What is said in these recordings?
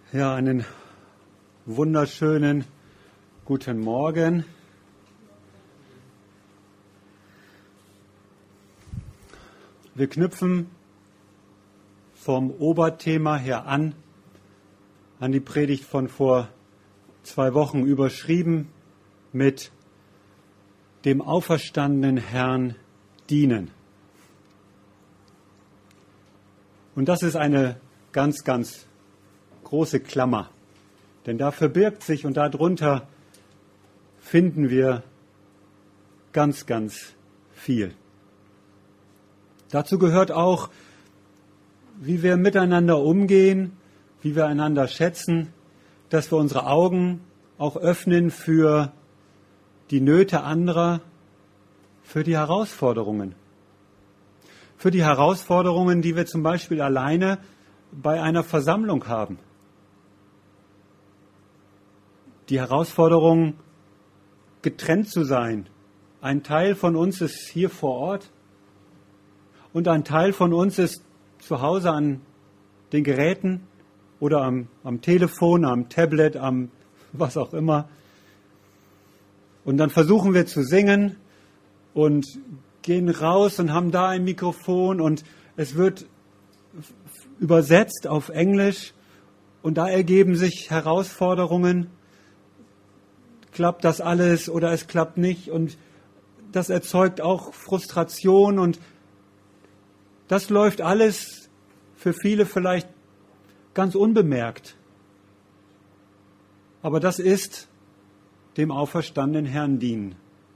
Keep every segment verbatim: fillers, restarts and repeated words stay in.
Ja, einen wunderschönen guten Morgen. Wir knüpfen vom Oberthema her an, an die Predigt von vor zwei Wochen überschrieben mit dem auferstandenen Herrn dienen. Und das ist eine ganz, ganz große Klammer, denn da verbirgt sich und darunter finden wir ganz, ganz viel. Dazu gehört auch, wie wir miteinander umgehen, wie wir einander schätzen, dass wir unsere Augen auch öffnen für die Nöte anderer, für die Herausforderungen. Für die Herausforderungen, die wir zum Beispiel alleine bei einer Versammlung haben. Die Herausforderung, getrennt zu sein. Ein Teil von uns ist hier vor Ort und ein Teil von uns ist zu Hause an den Geräten oder am, am Telefon, am Tablet, am was auch immer. Und dann versuchen wir zu singen und gehen raus und haben da ein Mikrofon und es wird übersetzt auf Englisch und da ergeben sich Herausforderungen. Klappt das alles oder es klappt nicht? Und das erzeugt auch Frustration und das läuft alles für viele vielleicht ganz unbemerkt. Aber das ist dem auferstandenen Herrn dienen.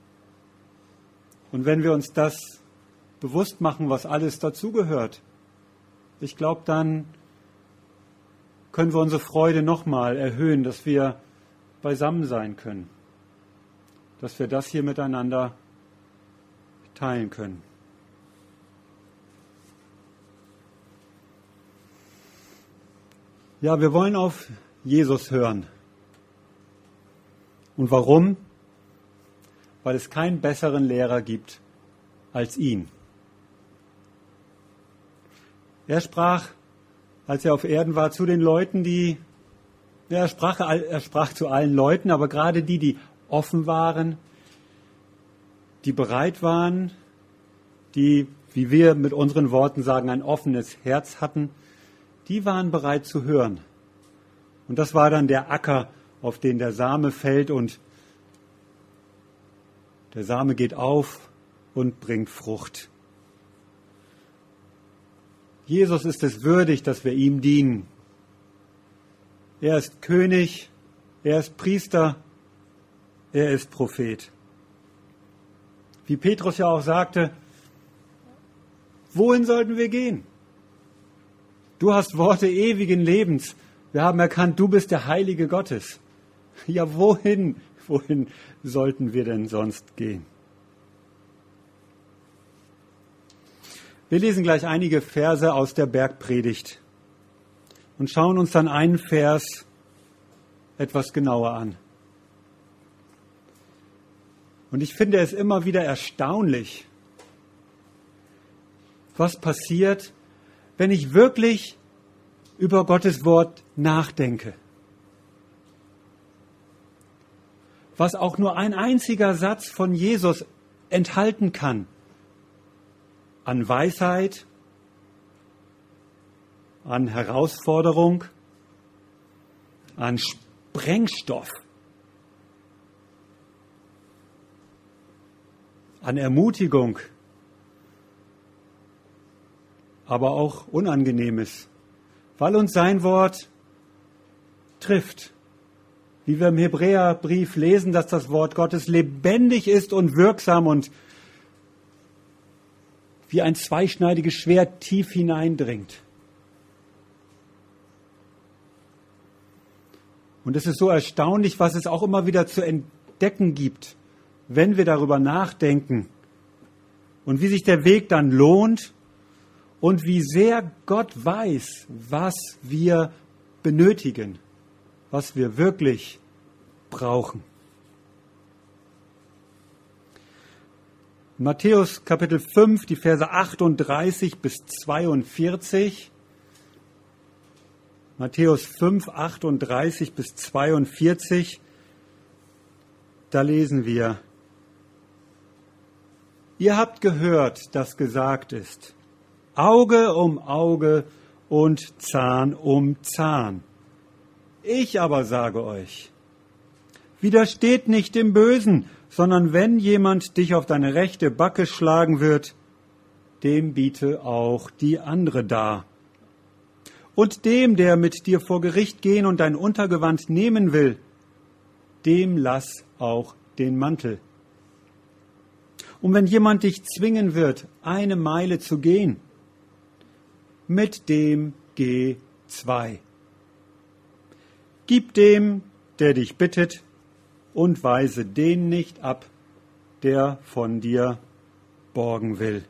Und wenn wir uns das bewusst machen, was alles dazugehört, ich glaube, dann können wir unsere Freude nochmal erhöhen, dass wir beisammen sein können, dass wir das hier miteinander teilen können. Ja, wir wollen auf Jesus hören. Und warum? Weil es keinen besseren Lehrer gibt als ihn. Er sprach, als er auf Erden war, zu den Leuten, die Ja, er sprach, er sprach zu allen Leuten, aber gerade die, die offen waren, die bereit waren, die, wie wir mit unseren Worten sagen, ein offenes Herz hatten, die waren bereit zu hören. Und das war dann der Acker, auf den der Same fällt und der Same geht auf und bringt Frucht. Jesus ist es würdig, dass wir ihm dienen. Er ist König, er ist Priester, er ist Prophet. Wie Petrus ja auch sagte, wohin sollten wir gehen? Du hast Worte ewigen Lebens. Wir haben erkannt, du bist der Heilige Gottes. Ja, wohin, wohin sollten wir denn sonst gehen? Wir lesen gleich einige Verse aus der Bergpredigt und schauen uns dann einen Vers etwas genauer an. Und ich finde es immer wieder erstaunlich, was passiert, wenn ich wirklich über Gottes Wort nachdenke. Was auch nur ein einziger Satz von Jesus enthalten kann. An Weisheit, an Herausforderung, an Sprengstoff, an Ermutigung, aber auch Unangenehmes, weil uns sein Wort trifft. Wie wir im Hebräerbrief lesen, dass das Wort Gottes lebendig ist und wirksam und wie ein zweischneidiges Schwert tief hineindringt. Und es ist so erstaunlich, was es auch immer wieder zu entdecken gibt, wenn wir darüber nachdenken und wie sich der Weg dann lohnt und wie sehr Gott weiß, was wir benötigen, was wir wirklich brauchen. Matthäus Kapitel fünf, die Verse achtunddreißig bis zweiundvierzig. Matthäus fünf, achtunddreißig bis zweiundvierzig, da lesen wir: Ihr habt gehört, dass gesagt ist, Auge um Auge und Zahn um Zahn. Ich aber sage euch, widersteht nicht dem Bösen, sondern wenn jemand dich auf deine rechte Backe schlagen wird, dem biete auch die andere dar. Und dem, der mit dir vor Gericht gehen und dein Untergewand nehmen will, dem lass auch den Mantel. Und wenn jemand dich zwingen wird, eine Meile zu gehen, mit dem geh zwei. Gib dem, der dich bittet, und weise den nicht ab, der von dir borgen will.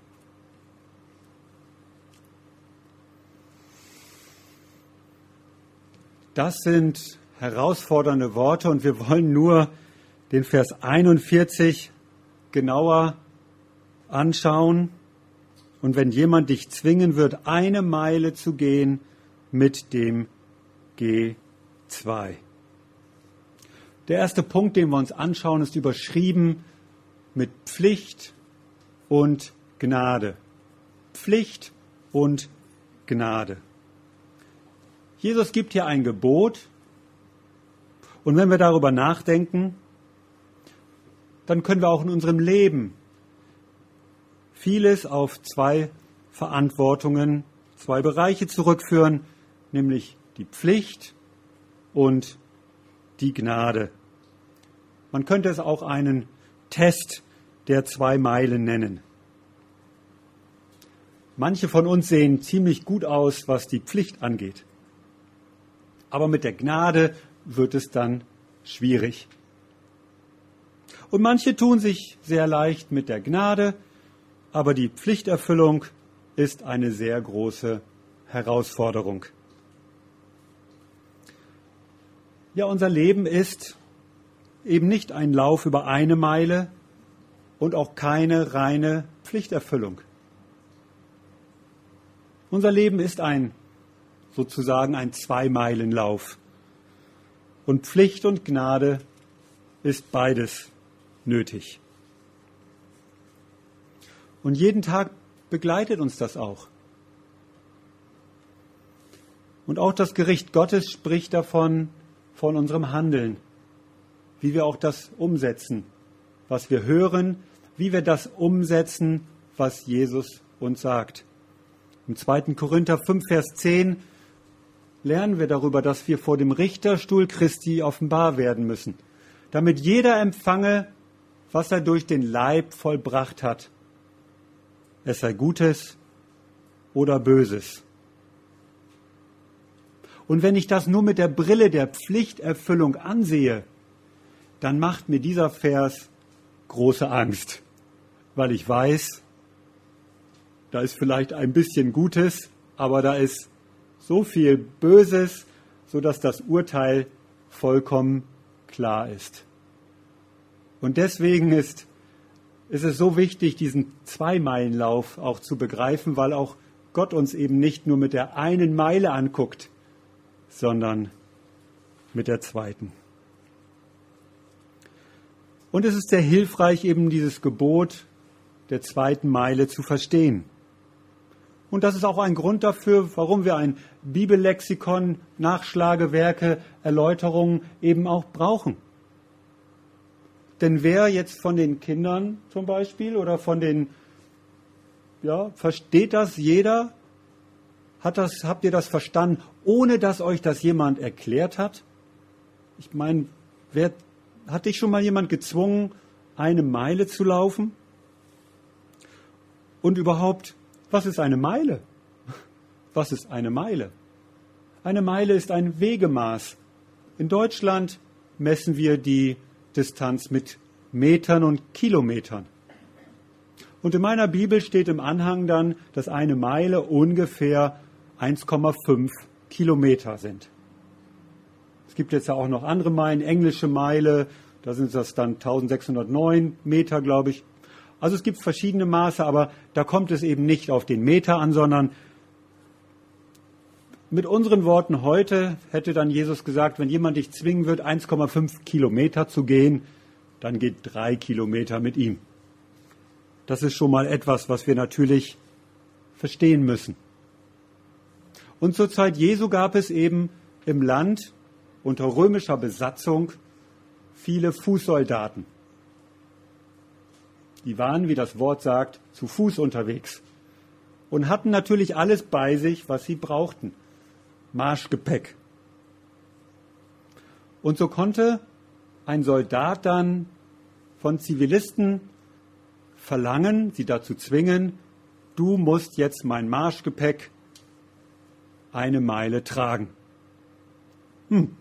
Das sind herausfordernde Worte und wir wollen nur den Vers einundvierzig genauer anschauen. Und wenn jemand dich zwingen wird, eine Meile zu gehen, mit dem geh zwei. Der erste Punkt, den wir uns anschauen, ist überschrieben mit Pflicht und Gnade. Pflicht und Gnade. Jesus gibt hier ein Gebot und wenn wir darüber nachdenken, dann können wir auch in unserem Leben vieles auf zwei Verantwortungen, zwei Bereiche zurückführen, nämlich die Pflicht und die Gnade. Man könnte es auch einen Test der zwei Meilen nennen. Manche von uns sehen ziemlich gut aus, was die Pflicht angeht. Aber mit der Gnade wird es dann schwierig. Und manche tun sich sehr leicht mit der Gnade, aber die Pflichterfüllung ist eine sehr große Herausforderung. Ja, unser Leben ist eben nicht ein Lauf über eine Meile und auch keine reine Pflichterfüllung. Unser Leben ist ein sozusagen ein Zwei-Meilen-Lauf. Und Pflicht und Gnade ist beides nötig. Und jeden Tag begleitet uns das auch. Und auch das Gericht Gottes spricht davon, von unserem Handeln, wie wir auch das umsetzen, was wir hören, wie wir das umsetzen, was Jesus uns sagt. Im zweiten Korinther fünf, Vers zehn lernen wir darüber, dass wir vor dem Richterstuhl Christi offenbar werden müssen, damit jeder empfange, was er durch den Leib vollbracht hat, es sei Gutes oder Böses. Und wenn ich das nur mit der Brille der Pflichterfüllung ansehe, dann macht mir dieser Vers große Angst, weil ich weiß, da ist vielleicht ein bisschen Gutes, aber da ist so viel Böses, sodass das Urteil vollkommen klar ist. Und deswegen ist, ist es so wichtig, diesen Zwei-Meilen-Lauf auch zu begreifen, weil auch Gott uns eben nicht nur mit der einen Meile anguckt, sondern mit der zweiten. Und es ist sehr hilfreich, eben dieses Gebot der zweiten Meile zu verstehen. Und das ist auch ein Grund dafür, warum wir ein Bibellexikon, Nachschlagewerke, Erläuterungen eben auch brauchen. Denn wer jetzt von den Kindern zum Beispiel oder von den, ja, versteht das jeder? Hat das, habt ihr das verstanden, ohne dass euch das jemand erklärt hat? Ich meine, wer, hat dich schon mal jemand gezwungen, eine Meile zu laufen? Und überhaupt, was ist eine Meile? Was ist eine Meile? Eine Meile ist ein Wegemaß. In Deutschland messen wir die Distanz mit Metern und Kilometern. Und in meiner Bibel steht im Anhang dann, dass eine Meile ungefähr eins Komma fünf Kilometer sind. Es gibt jetzt ja auch noch andere Meilen, englische Meile, da sind das dann eintausendsechshundertneun Meter, glaube ich. Also es gibt verschiedene Maße, aber da kommt es eben nicht auf den Meter an, sondern mit unseren Worten heute hätte dann Jesus gesagt, wenn jemand dich zwingen wird, eins Komma fünf Kilometer zu gehen, dann geht drei Kilometer mit ihm. Das ist schon mal etwas, was wir natürlich verstehen müssen. Und zur Zeit Jesu gab es eben im Land unter römischer Besatzung viele Fußsoldaten. Die waren, wie das Wort sagt, zu Fuß unterwegs und hatten natürlich alles bei sich, was sie brauchten. Marschgepäck. Und so konnte ein Soldat dann von Zivilisten verlangen, sie dazu zwingen, du musst jetzt mein Marschgepäck eine Meile tragen. Hm.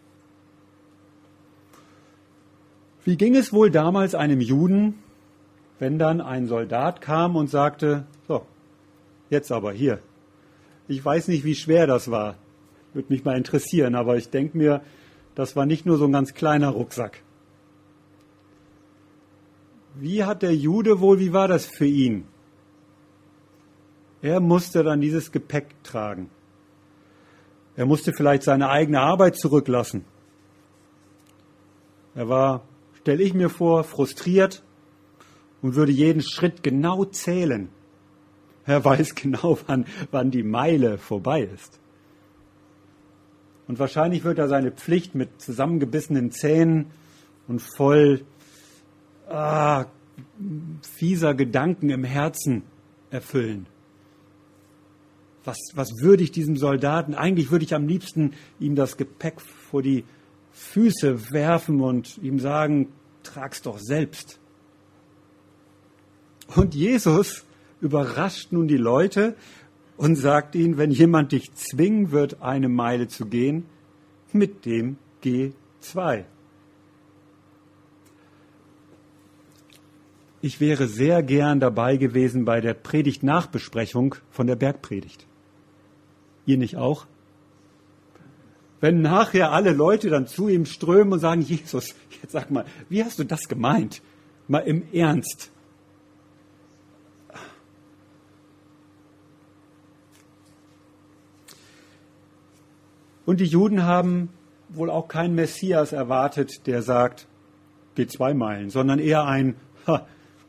Wie ging es wohl damals einem Juden, wenn dann ein Soldat kam und sagte, so, jetzt aber hier. Ich weiß nicht, wie schwer das war. Würde mich mal interessieren, aber ich denke mir, das war nicht nur so ein ganz kleiner Rucksack. Wie hat der Jude wohl, wie war das für ihn? Er musste dann dieses Gepäck tragen. Er musste vielleicht seine eigene Arbeit zurücklassen. Er war, stelle ich mir vor, frustriert und würde jeden Schritt genau zählen. Er weiß genau, wann, wann die Meile vorbei ist. Und wahrscheinlich wird er seine Pflicht mit zusammengebissenen Zähnen und voll ah, fieser Gedanken im Herzen erfüllen. Was, was würde ich diesem Soldaten? Eigentlich würde ich am liebsten ihm das Gepäck vor die Füße werfen und ihm sagen, trag's doch selbst. Und Jesus überrascht nun die Leute und sagt ihnen, wenn jemand dich zwingen wird, eine Meile zu gehen, mit dem geh zwei. Ich wäre sehr gern dabei gewesen bei der Predigt-Nachbesprechung von der Bergpredigt. Ihr nicht auch? Wenn nachher alle Leute dann zu ihm strömen und sagen, Jesus, jetzt sag mal, wie hast du das gemeint? Mal im Ernst. Und die Juden haben wohl auch keinen Messias erwartet, der sagt, geh zwei Meilen, sondern eher ein, ha,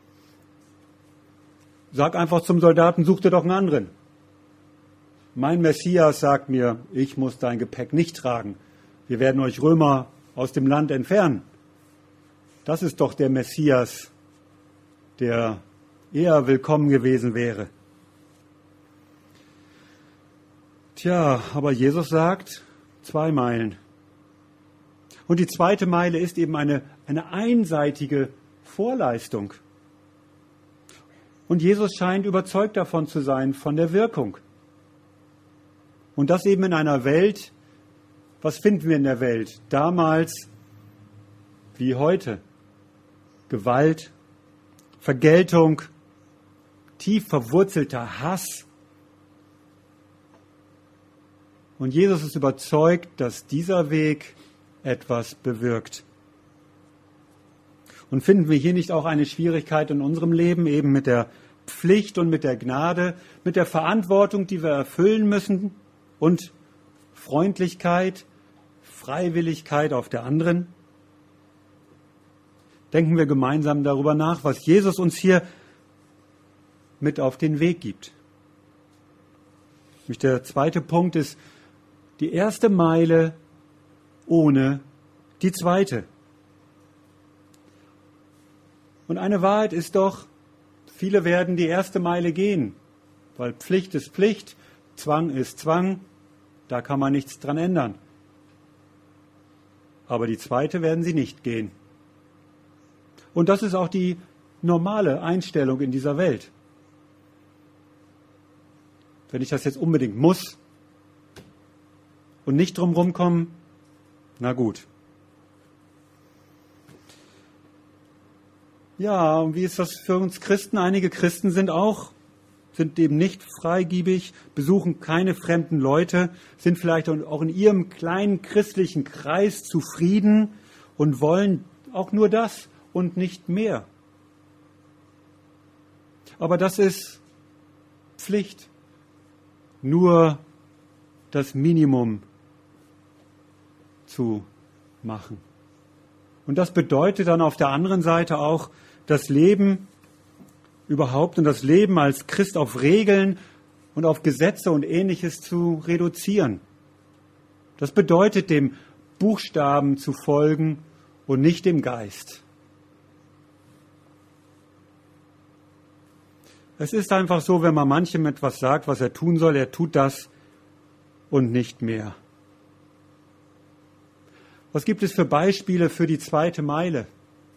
sag einfach zum Soldaten, such dir doch einen anderen. Mein Messias sagt mir, ich muss dein Gepäck nicht tragen. Wir werden euch Römer aus dem Land entfernen. Das ist doch der Messias, der eher willkommen gewesen wäre. Tja, aber Jesus sagt, zwei Meilen. Und die zweite Meile ist eben eine, eine einseitige Vorleistung. Und Jesus scheint überzeugt davon zu sein, von der Wirkung. Und das eben in einer Welt, was finden wir in der Welt? Damals wie heute. Gewalt, Vergeltung, tief verwurzelter Hass. Und Jesus ist überzeugt, dass dieser Weg etwas bewirkt. Und finden wir hier nicht auch eine Schwierigkeit in unserem Leben, eben mit der Pflicht und mit der Gnade, mit der Verantwortung, die wir erfüllen müssen und Freundlichkeit, Freiwilligkeit auf der anderen? Denken wir gemeinsam darüber nach, was Jesus uns hier mit auf den Weg gibt. Der zweite Punkt ist, die erste Meile ohne die zweite. Und eine Wahrheit ist doch, viele werden die erste Meile gehen, weil Pflicht ist Pflicht, Zwang ist Zwang, da kann man nichts dran ändern. Aber die zweite werden sie nicht gehen. Und das ist auch die normale Einstellung in dieser Welt. Wenn ich das jetzt unbedingt muss und nicht drum rumkommen, na gut. Ja, und wie ist das für uns Christen? Einige Christen sind auch, sind eben nicht freigebig, besuchen keine fremden Leute, sind vielleicht auch in ihrem kleinen christlichen Kreis zufrieden und wollen auch nur das und nicht mehr. Aber das ist Pflicht. Nur das Minimum zu machen. Und das bedeutet dann auf der anderen Seite auch, das Leben überhaupt und das Leben als Christ auf Regeln und auf Gesetze und Ähnliches zu reduzieren. Das bedeutet, dem Buchstaben zu folgen und nicht dem Geist. Es ist einfach so, wenn man manchem etwas sagt, was er tun soll, er tut das und nicht mehr. Was gibt es für Beispiele für die zweite Meile?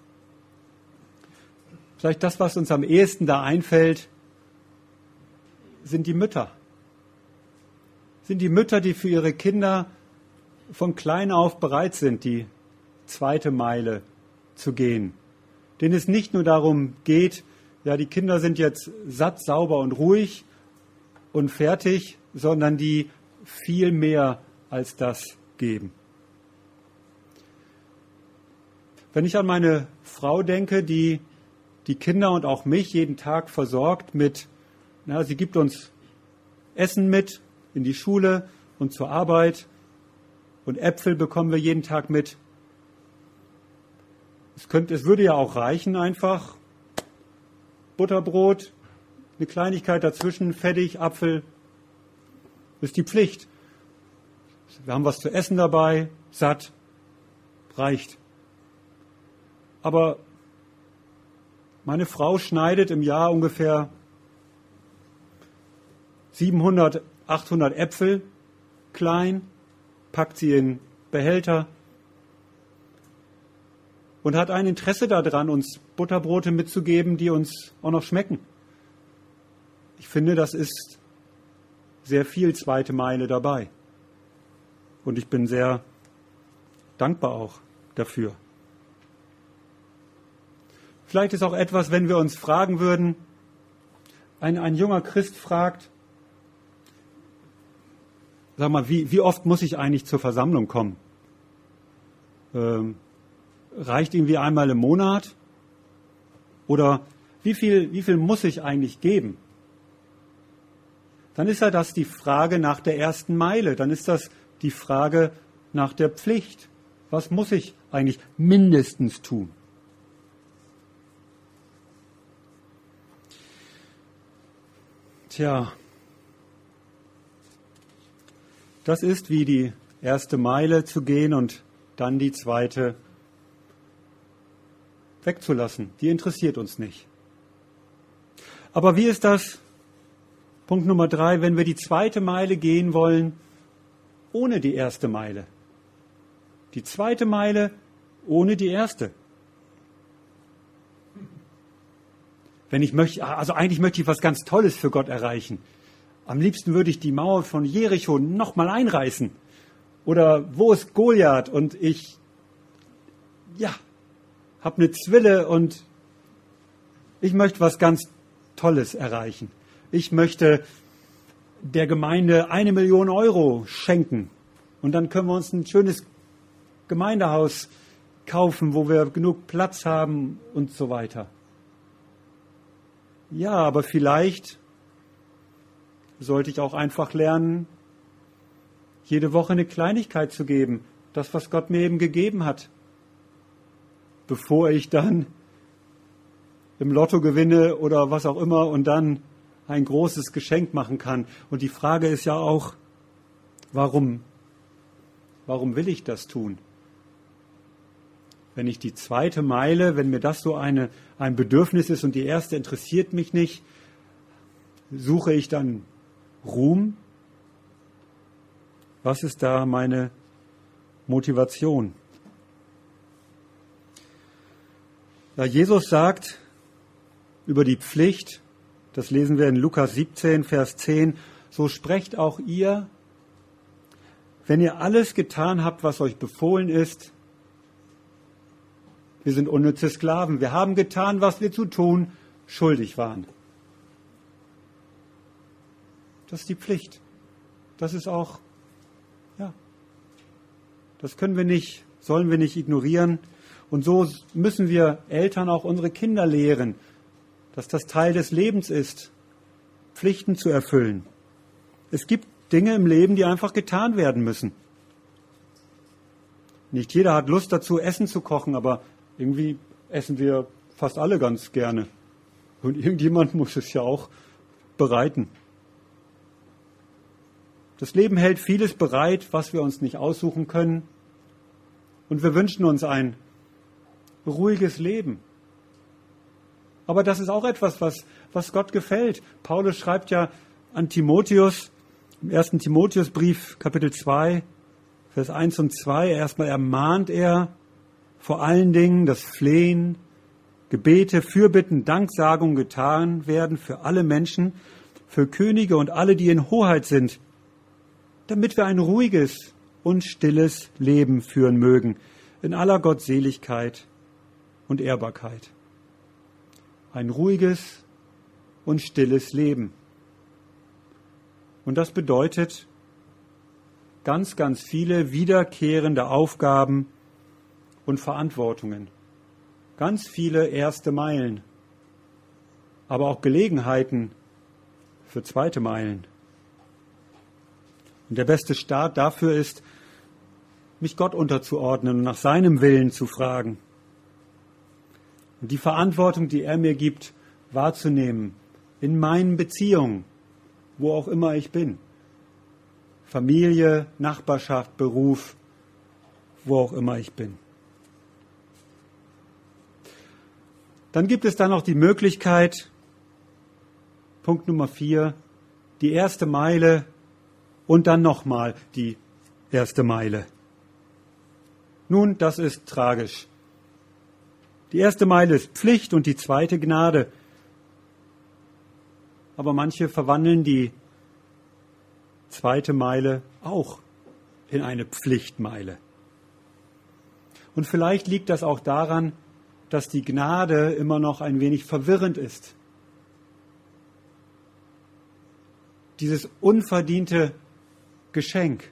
Vielleicht das, was uns am ehesten da einfällt, sind die Mütter. Sind die Mütter, die für ihre Kinder von klein auf bereit sind, die zweite Meile zu gehen. Denen es nicht nur darum geht, ja, die Kinder sind jetzt satt, sauber und ruhig und fertig, sondern die viel mehr als das geben. Wenn ich an meine Frau denke, die die Kinder und auch mich jeden Tag versorgt mit, na, sie gibt uns Essen mit in die Schule und zur Arbeit und Äpfel bekommen wir jeden Tag mit. Es könnte, es würde ja auch reichen einfach, Butterbrot, eine Kleinigkeit dazwischen, fertig, Apfel, das ist die Pflicht. Wir haben was zu essen dabei, satt, reicht. Aber meine Frau schneidet im Jahr ungefähr siebenhundert, achthundert Äpfel klein, packt sie in Behälter und hat ein Interesse daran, uns Butterbrote mitzugeben, die uns auch noch schmecken. Ich finde, das ist sehr viel zweite Meile dabei. Und ich bin sehr dankbar auch dafür. Vielleicht ist auch etwas, wenn wir uns fragen würden, ein, ein junger Christ fragt, sag mal, wie, wie oft muss ich eigentlich zur Versammlung kommen? Ähm, reicht irgendwie einmal im Monat? Oder wie viel, wie viel muss ich eigentlich geben? Dann ist ja das die Frage nach der ersten Meile. Dann ist das die Frage nach der Pflicht. Was muss ich eigentlich mindestens tun? Tja, das ist wie die erste Meile zu gehen und dann die zweite wegzulassen. Die interessiert uns nicht. Aber wie ist das, Punkt Nummer drei, wenn wir die zweite Meile gehen wollen, ohne die erste Meile? Die zweite Meile ohne die erste. Wenn ich möchte, also eigentlich möchte ich was ganz Tolles für Gott erreichen. Am liebsten würde ich die Mauer von Jericho nochmal einreißen. Oder wo ist Goliath? Und ich, ja, habe eine Zwille und ich möchte was ganz Tolles erreichen. Ich möchte der Gemeinde eine Million Euro schenken. Und dann können wir uns ein schönes Gemeindehaus kaufen, wo wir genug Platz haben und so weiter. Ja, aber vielleicht sollte ich auch einfach lernen, jede Woche eine Kleinigkeit zu geben. Das, was Gott mir eben gegeben hat. Bevor ich dann im Lotto gewinne oder was auch immer und dann ein großes Geschenk machen kann. Und die Frage ist ja auch, warum, warum will ich das tun? Wenn ich die zweite Meile, wenn mir das so eine, ein Bedürfnis ist und die erste interessiert mich nicht, suche ich dann Ruhm? Was ist da meine Motivation? Ja, Jesus sagt über die Pflicht, das lesen wir in Lukas siebzehn, Vers zehn, so sprecht auch ihr, wenn ihr alles getan habt, was euch befohlen ist. Wir sind unnütze Sklaven. Wir haben getan, was wir zu tun schuldig waren. Das ist die Pflicht. Das ist auch, ja, das können wir nicht, sollen wir nicht ignorieren. Und so müssen wir Eltern auch unsere Kinder lehren, dass das Teil des Lebens ist, Pflichten zu erfüllen. Es gibt Dinge im Leben, die einfach getan werden müssen. Nicht jeder hat Lust dazu, Essen zu kochen, aber irgendwie essen wir fast alle ganz gerne. Und irgendjemand muss es ja auch bereiten. Das Leben hält vieles bereit, was wir uns nicht aussuchen können. Und wir wünschen uns ein ruhiges Leben. Aber das ist auch etwas, was, was Gott gefällt. Paulus schreibt ja an Timotheus, im ersten Timotheusbrief, Kapitel zwei, Vers eins und zwei, erstmal ermahnt er vor allen Dingen, dass Flehen, Gebete, Fürbitten, Danksagung getan werden für alle Menschen, für Könige und alle, die in Hoheit sind, damit wir ein ruhiges und stilles Leben führen mögen, in aller Gottseligkeit und Ehrbarkeit. Ein ruhiges und stilles Leben. Und das bedeutet ganz, ganz viele wiederkehrende Aufgaben und Verantwortungen. Ganz viele erste Meilen, aber auch Gelegenheiten für zweite Meilen. Und der beste Start dafür ist, mich Gott unterzuordnen und nach seinem Willen zu fragen. Und die Verantwortung, die er mir gibt, wahrzunehmen in meinen Beziehungen, wo auch immer ich bin. Familie, Nachbarschaft, Beruf, wo auch immer ich bin. Dann gibt es dann noch die Möglichkeit, Punkt Nummer vier, die erste Meile und dann nochmal die erste Meile. Nun, das ist tragisch. Die erste Meile ist Pflicht und die zweite Gnade. Aber manche verwandeln die zweite Meile auch in eine Pflichtmeile. Und vielleicht liegt das auch daran, dass die Gnade immer noch ein wenig verwirrend ist. Dieses unverdiente Geschenk.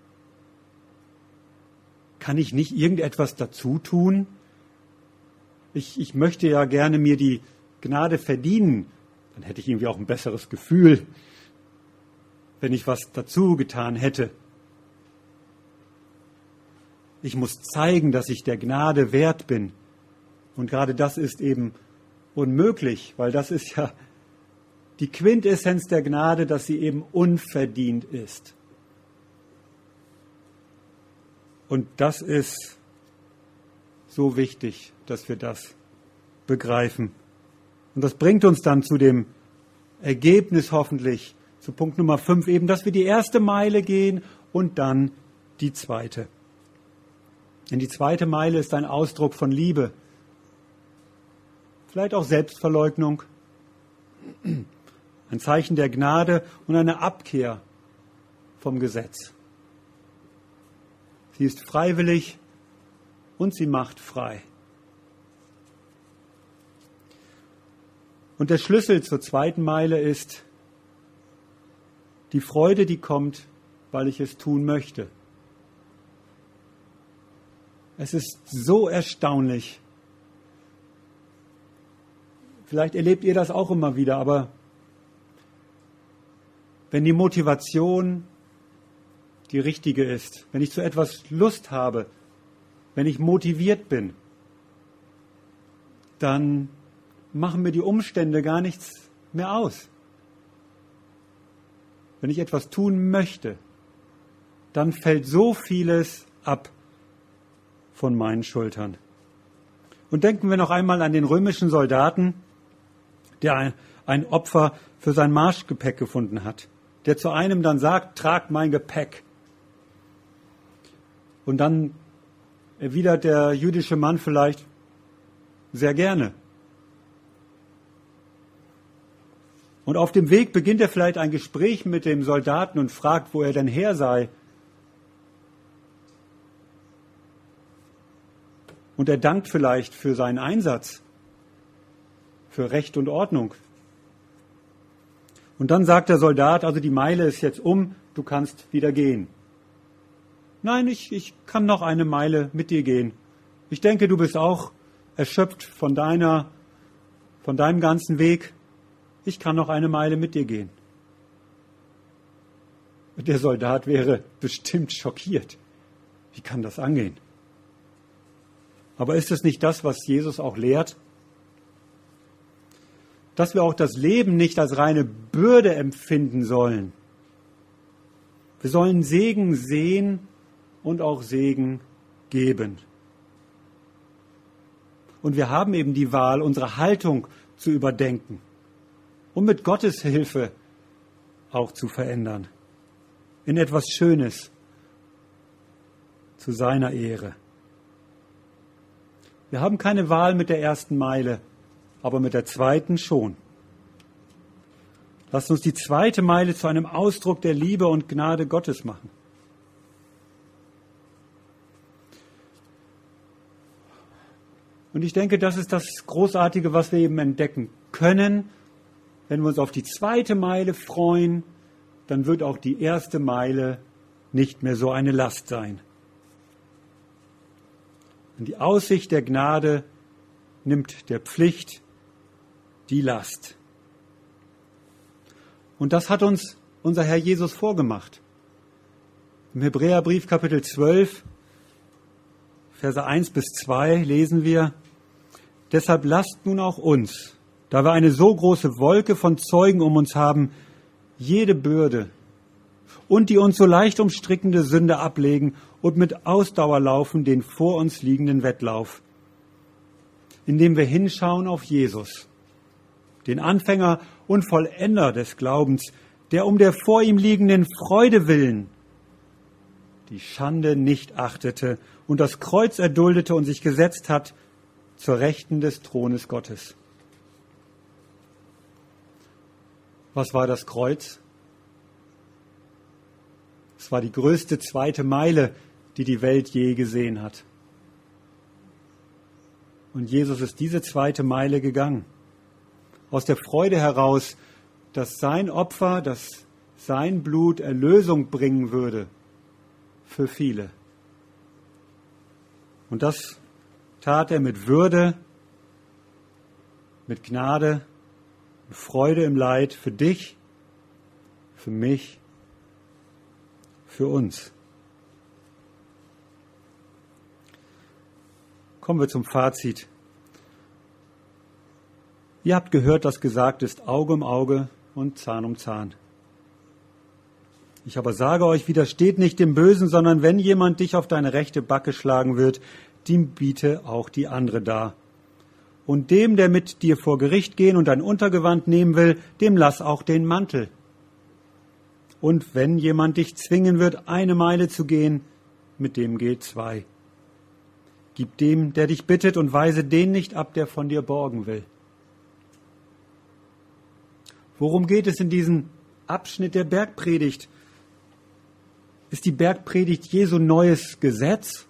Kann ich nicht irgendetwas dazu tun? Ich, ich möchte ja gerne mir die Gnade verdienen. Dann hätte ich irgendwie auch ein besseres Gefühl, wenn ich was dazu getan hätte. Ich muss zeigen, dass ich der Gnade wert bin. Und gerade das ist eben unmöglich, weil das ist ja die Quintessenz der Gnade, dass sie eben unverdient ist. Und das ist so wichtig, dass wir das begreifen. Und das bringt uns dann zu dem Ergebnis hoffentlich, zu Punkt Nummer fünf eben, dass wir die erste Meile gehen und dann die zweite. Denn die zweite Meile ist ein Ausdruck von Liebe. Vielleicht auch Selbstverleugnung, ein Zeichen der Gnade und eine Abkehr vom Gesetz. Sie ist freiwillig und sie macht frei. Und der Schlüssel zur zweiten Meile ist die Freude, die kommt, weil ich es tun möchte. Es ist so erstaunlich. Vielleicht erlebt ihr das auch immer wieder, aber wenn die Motivation die richtige ist, wenn ich zu etwas Lust habe, wenn ich motiviert bin, dann machen mir die Umstände gar nichts mehr aus. Wenn ich etwas tun möchte, dann fällt so vieles ab von meinen Schultern. Und denken wir noch einmal an den römischen Soldaten, der ein Opfer für sein Marschgepäck gefunden hat, der zu einem dann sagt, trag mein Gepäck. Und dann erwidert der jüdische Mann vielleicht, sehr gerne. Und auf dem Weg beginnt er vielleicht ein Gespräch mit dem Soldaten und fragt, wo er denn her sei. Und er dankt vielleicht für seinen Einsatz, für Recht und Ordnung. Und dann sagt der Soldat, also die Meile ist jetzt um, du kannst wieder gehen. Nein, ich, ich kann noch eine Meile mit dir gehen. Ich denke, du bist auch erschöpft von deiner, von deinem ganzen Weg. Ich kann noch eine Meile mit dir gehen. Der Soldat wäre bestimmt schockiert. Wie kann das angehen? Aber ist es nicht das, was Jesus auch lehrt? Dass wir auch das Leben nicht als reine Bürde empfinden sollen. Wir sollen Segen sehen und auch Segen geben. Und wir haben eben die Wahl, unsere Haltung zu überdenken und mit Gottes Hilfe auch zu verändern. In etwas Schönes zu seiner Ehre. Wir haben keine Wahl mit der ersten Meile, aber mit der zweiten schon. Lasst uns die zweite Meile zu einem Ausdruck der Liebe und Gnade Gottes machen. Und ich denke, das ist das Großartige, was wir eben entdecken können. Wenn wir uns auf die zweite Meile freuen, dann wird auch die erste Meile nicht mehr so eine Last sein. Und die Aussicht der Gnade nimmt der Pflicht die Last. Und das hat uns unser Herr Jesus vorgemacht. Im Hebräerbrief Kapitel zwölf, Verse eins bis zwei lesen wir: Deshalb lasst nun auch uns, da wir eine so große Wolke von Zeugen um uns haben, jede Bürde und die uns so leicht umstrickende Sünde ablegen und mit Ausdauer laufen den vor uns liegenden Wettlauf, indem wir hinschauen auf Jesus, den Anfänger und Vollender des Glaubens, der um der vor ihm liegenden Freude willen die Schande nicht achtete und das Kreuz erduldete und sich gesetzt hat zur Rechten des Thrones Gottes. Was war das Kreuz? Es war die größte zweite Meile, die die Welt je gesehen hat. Und Jesus ist diese zweite Meile gegangen. Aus der Freude heraus, dass sein Opfer, dass sein Blut Erlösung bringen würde für viele. Und das tat er mit Würde, mit Gnade, mit Freude im Leid für dich, für mich, für uns. Kommen wir zum Fazit. Ihr habt gehört, dass gesagt ist, Auge um Auge und Zahn um Zahn. Ich aber sage euch, widersteht nicht dem Bösen, sondern wenn jemand dich auf deine rechte Backe schlagen wird, dem biete auch die andere dar. Und dem, der mit dir vor Gericht gehen und dein Untergewand nehmen will, dem lass auch den Mantel. Und wenn jemand dich zwingen wird, eine Meile zu gehen, mit dem geh zwei. Gib dem, der dich bittet, und weise den nicht ab, der von dir borgen will. Worum geht es in diesem Abschnitt der Bergpredigt? Ist die Bergpredigt Jesu neues Gesetz?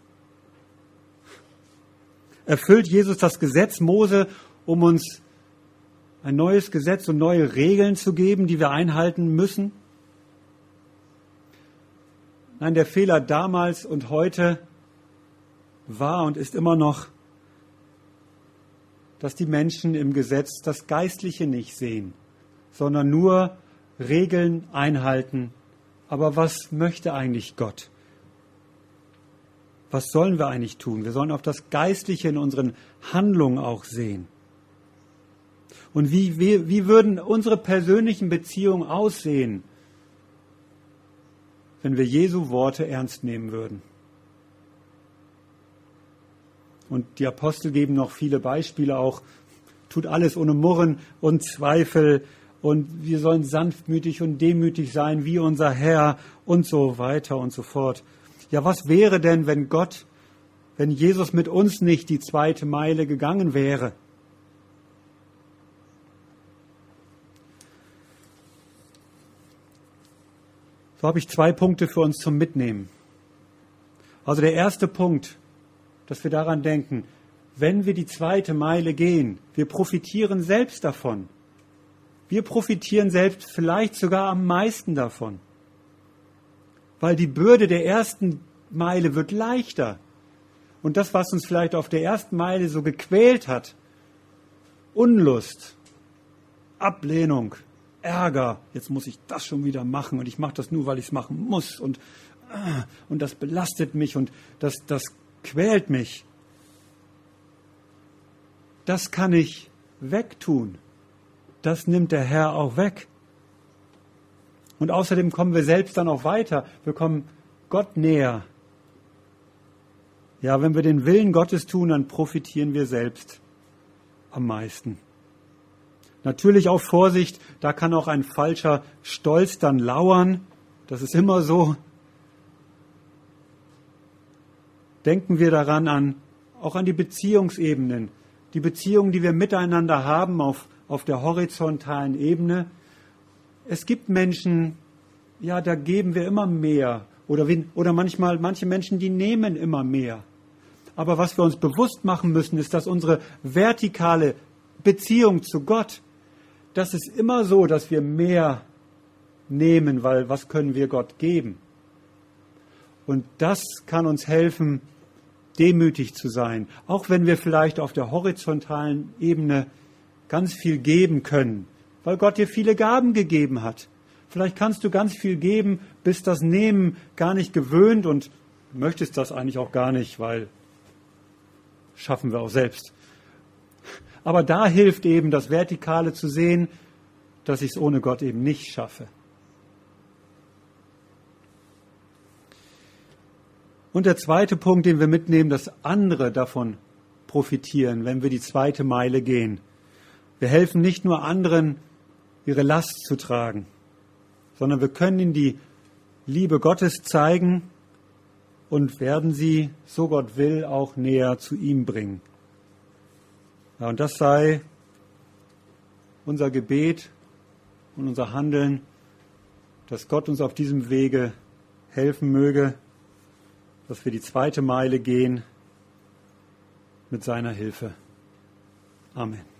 Erfüllt Jesus das Gesetz Mose, um uns ein neues Gesetz und neue Regeln zu geben, die wir einhalten müssen? Nein, der Fehler damals und heute war und ist immer noch, dass die Menschen im Gesetz das Geistliche nicht sehen, sondern nur Regeln einhalten. Aber was möchte eigentlich Gott? Was sollen wir eigentlich tun? Wir sollen auf das Geistliche in unseren Handlungen auch sehen. Und wie, wie, wie würden unsere persönlichen Beziehungen aussehen, wenn wir Jesu Worte ernst nehmen würden? Und die Apostel geben noch viele Beispiele auch. Tut alles ohne Murren und Zweifel. Und wir sollen sanftmütig und demütig sein wie unser Herr und so weiter und so fort. Ja, was wäre denn, wenn Gott, wenn Jesus mit uns nicht die zweite Meile gegangen wäre? So habe ich zwei Punkte für uns zum Mitnehmen. Also der erste Punkt, dass wir daran denken, wenn wir die zweite Meile gehen, wir profitieren selbst davon. Wir profitieren selbst vielleicht sogar am meisten davon. Weil die Bürde der ersten Meile wird leichter. Und das, was uns vielleicht auf der ersten Meile so gequält hat, Unlust, Ablehnung, Ärger, jetzt muss ich das schon wieder machen und ich mache das nur, weil ich es machen muss und, und das belastet mich und das, das quält mich. Das kann ich wegtun. Das nimmt der Herr auch weg. Und außerdem kommen wir selbst dann auch weiter. Wir kommen Gott näher. Ja, wenn wir den Willen Gottes tun, dann profitieren wir selbst am meisten. Natürlich auch Vorsicht, da kann auch ein falscher Stolz dann lauern. Das ist immer so. Denken wir daran an, auch an die Beziehungsebenen. Die Beziehungen, die wir miteinander haben auf, auf der horizontalen Ebene. Es gibt Menschen, ja, da geben wir immer mehr. Oder, oder manchmal, manche Menschen, die nehmen immer mehr. Aber was wir uns bewusst machen müssen, ist, dass unsere vertikale Beziehung zu Gott, das ist immer so, dass wir mehr nehmen, weil was können wir Gott geben? Und das kann uns helfen, demütig zu sein. Auch wenn wir vielleicht auf der horizontalen Ebene ganz viel geben können, weil Gott dir viele Gaben gegeben hat. Vielleicht kannst du ganz viel geben, bist das Nehmen gar nicht gewöhnt und möchtest das eigentlich auch gar nicht, weil schaffen wir auch selbst. Aber da hilft eben das Vertikale zu sehen, dass ich es ohne Gott eben nicht schaffe. Und der zweite Punkt, den wir mitnehmen, dass andere davon profitieren, wenn wir die zweite Meile gehen. Wir helfen nicht nur anderen, ihre Last zu tragen, sondern wir können ihnen die Liebe Gottes zeigen und werden sie, so Gott will, auch näher zu ihm bringen. Ja, und das sei unser Gebet und unser Handeln, dass Gott uns auf diesem Wege helfen möge, dass wir die zweite Meile gehen mit seiner Hilfe. Amen.